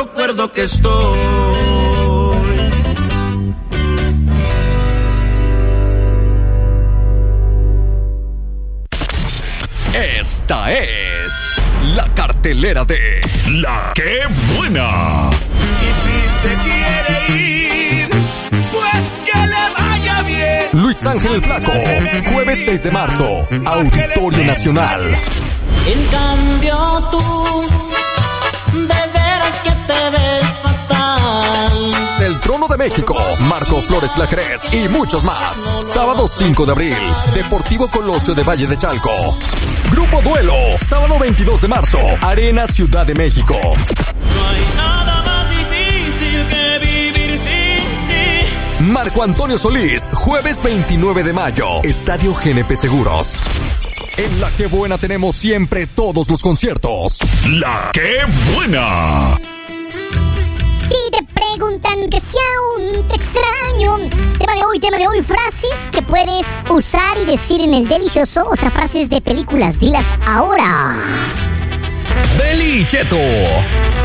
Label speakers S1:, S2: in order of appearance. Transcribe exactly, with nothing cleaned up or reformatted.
S1: lo cuerdo que estoy.
S2: Esta es la cartelera de La Qué Buena.
S1: Y si se quiere ir, pues que le vaya bien.
S2: Luis Ángel el Flaco, jueves seis de marzo, Auditorio Nacional.
S3: En cambio tú, de veras que te ves fatal.
S2: Del Trono de México, Marco Flores Claret y muchos más. Sábado cinco de abril, Deportivo Colosio de Valle de Chalco. Grupo Duelo, sábado veintidós de marzo, Arena Ciudad de México.
S3: No hay nada más difícil que vivir sin ti.
S2: Marco Antonio Solís, jueves veintinueve de mayo, Estadio G N P Seguros. En La Qué Buena tenemos siempre todos los conciertos. La Qué Buena.
S4: Si te preguntan que si aún te extraño. Tema de hoy, tema de hoy, frases que puedes usar y decir en el delicioso. O sea, frases de películas, dilas ahora.
S2: Deli Cheto.